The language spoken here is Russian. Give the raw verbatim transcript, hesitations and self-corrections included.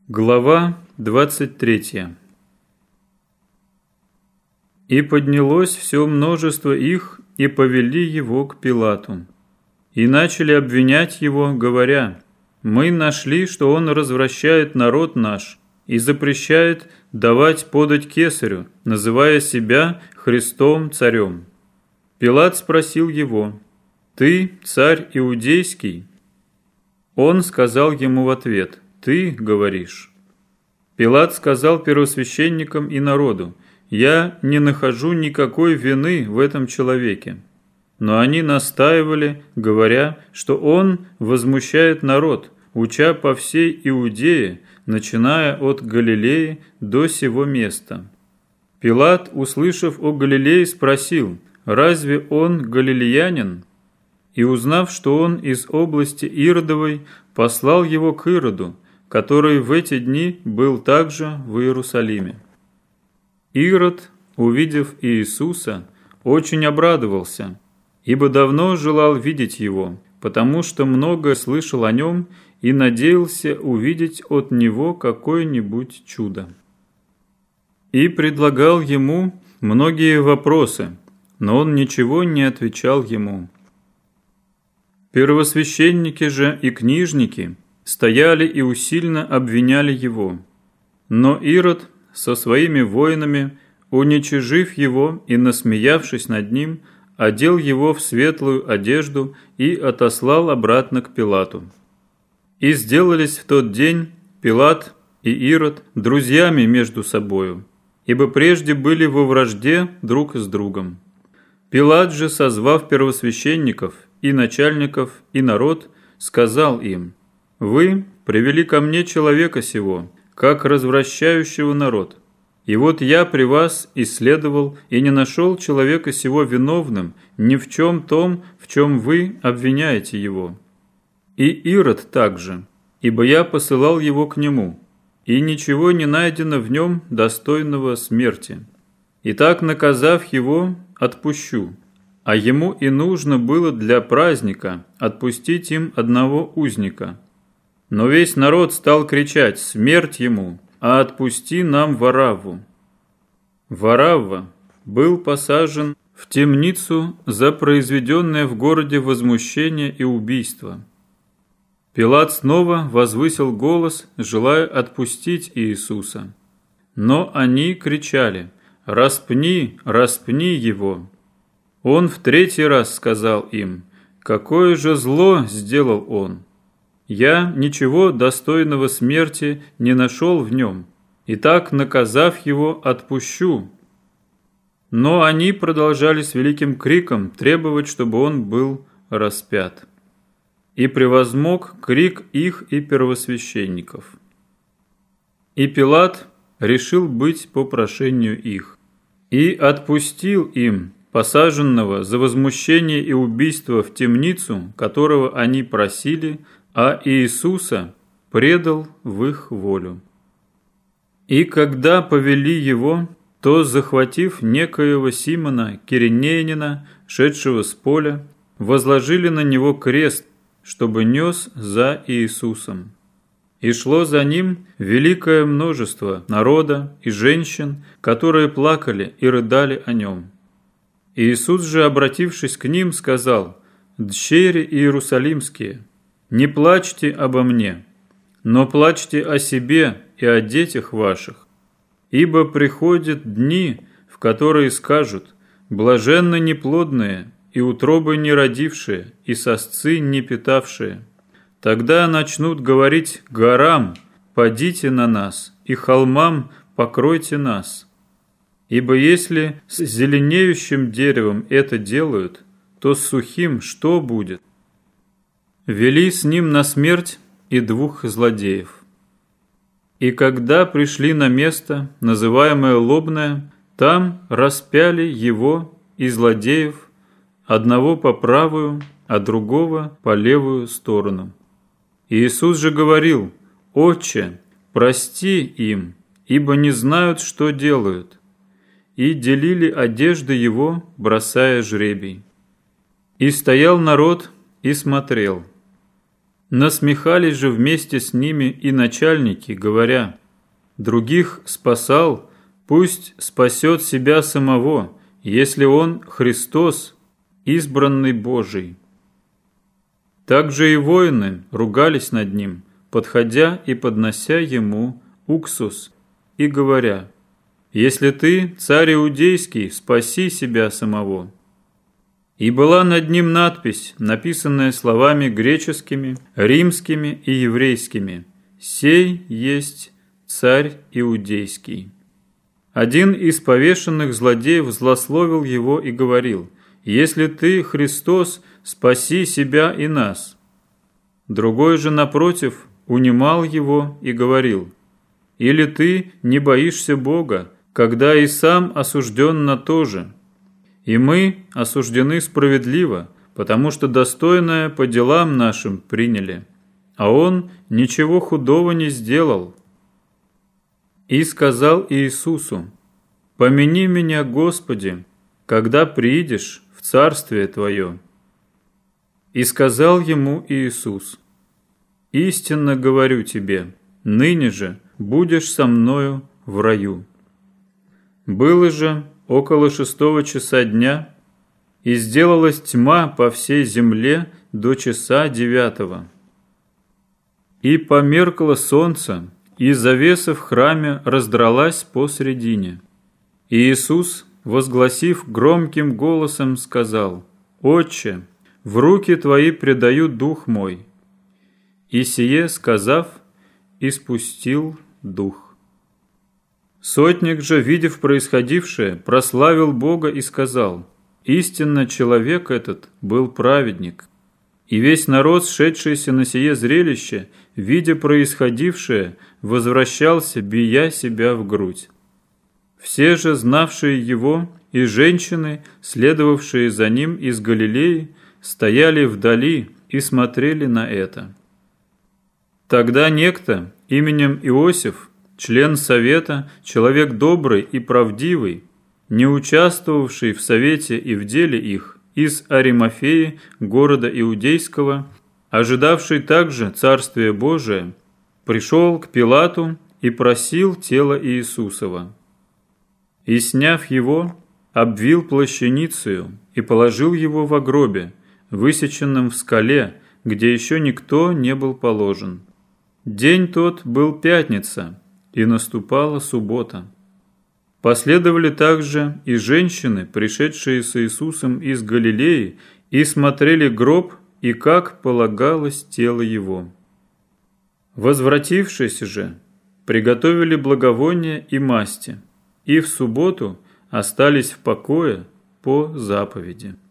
Глава двадцать третья. «И поднялось все множество их, и повели его к Пилату. И начали обвинять его, говоря: мы нашли, что он развращает народ наш и запрещает давать подать кесарю, называя себя Христом царем. Пилат спросил его: ты царь иудейский? Он сказал ему в ответ: ты говоришь. Пилат сказал первосвященникам и народу: я не нахожу никакой вины в этом человеке. Но они настаивали, говоря, что он возмущает народ, уча по всей Иудее, начиная от Галилеи до сего места. Пилат, услышав о Галилее, спросил: разве он галилеянин? И узнав, что он из области Иродовой, послал его к Ироду, который в эти дни был также в Иерусалиме. Ирод, увидев Иисуса, очень обрадовался, ибо давно желал видеть его, потому что много слышал о нем и надеялся увидеть от него какое-нибудь чудо. И предлагал ему многие вопросы, но он ничего не отвечал ему. Первосвященники же и книжники стояли и усильно обвиняли его. Но Ирод со своими воинами, уничижив его и насмеявшись над ним, одел его в светлую одежду и отослал обратно к Пилату. И сделались в тот день Пилат и Ирод друзьями между собою, ибо прежде были во вражде друг с другом. Пилат же, созвав первосвященников и начальников и народ, сказал им: «Вы привели ко мне человека сего, как развращающего народ. И вот я при вас исследовал и не нашел человека сего виновным ни в чем том, в чем вы обвиняете его. И Ирод также, ибо я посылал его к нему, и ничего не найдено в нем достойного смерти. Итак, наказав его, отпущу. А ему и нужно было для праздника отпустить им одного узника. Но весь народ стал кричать: смерть ему, а отпусти нам Варавву». Варавва был посажен в темницу за произведенное в городе возмущение и убийство. Пилат снова возвысил голос, желая отпустить Иисуса. Но они кричали: «Распни, распни его!» Он в третий раз сказал им: «Какое же зло сделал он! Я ничего достойного смерти не нашел в нем, и так, наказав его, отпущу». Но они продолжали с великим криком требовать, чтобы он был распят. И превозмог крик их и первосвященников. И Пилат решил быть по прошению их, и отпустил им посаженного за возмущение и убийство в темницу, которого они просили, а Иисуса предал в их волю. И когда повели его, то, захватив некоего Симона Киринеянина, шедшего с поля, возложили на него крест, чтобы нес за Иисусом. И шло за ним великое множество народа и женщин, которые плакали и рыдали о нем. Иисус же, обратившись к ним, сказал: «Дщери иерусалимские, не плачьте обо мне, но плачьте о себе и о детях ваших, ибо приходят дни, в которые скажут: блаженны неплодные, и утробы не родившие, и сосцы не питавшие. Тогда начнут говорить горам: падите на нас, и холмам: покройте нас. Ибо если с зеленеющим деревом это делают, то с сухим что будет?» Вели с ним на смерть и двух злодеев. И когда пришли на место, называемое Лобное, там распяли его и злодеев, одного по правую, а другого по левую сторону. Иисус же говорил: «Отче, прости им, ибо не знают, что делают». И делили одежды его, бросая жребий. И стоял народ и смотрел. Насмехались же вместе с ними и начальники, говоря: «Других спасал, пусть спасет себя самого, если он Христос, избранный Божий». Также и воины ругались над ним, подходя и поднося ему уксус, и говоря: «Если ты, царь иудейский, спаси себя самого». И была над ним надпись, написанная словами греческими, римскими и еврейскими: «Сей есть царь иудейский». Один из повешенных злодеев злословил его и говорил: «Если ты, Христос, спаси себя и нас». Другой же, напротив, унимал его и говорил: «Или ты не боишься Бога, когда и сам осужден на то же? И мы осуждены справедливо, потому что достойное по делам нашим приняли, а он ничего худого не сделал». И сказал Иисусу: «Помяни меня, Господи, когда приидешь в Царствие Твое». И сказал ему Иисус: «Истинно говорю тебе, ныне же будешь со мною в раю». Было же около шестого часа дня, и сделалась тьма по всей земле до часа девятого. И померкло солнце, и завеса в храме раздралась посредине. И Иисус, возгласив громким голосом, сказал: «Отче, в руки Твои предаю дух мой». И сие сказав, испустил дух. Сотник же, видев происходившее, прославил Бога и сказал: «Истинно человек этот был праведник». И весь народ, шедшийся на сие зрелище, видя происходившее, возвращался, бия себя в грудь. Все же, знавшие его, и женщины, следовавшие за ним из Галилеи, стояли вдали и смотрели на это. Тогда некто именем Иосиф, член совета, человек добрый и правдивый, не участвовавший в совете и в деле их, из Аримафеи, города Иудейского, ожидавший также Царствия Божия, пришел к Пилату и просил тело Иисусова. И, сняв его, обвил плащаницею и положил его во гробе, высеченном в скале, где еще никто не был положен. День тот был пятница, и наступала суббота. Последовали также и женщины, пришедшие с Иисусом из Галилеи, и смотрели гроб, и как полагалось тело его. Возвратившись же, приготовили благовония и масти, и в субботу остались в покое по заповеди.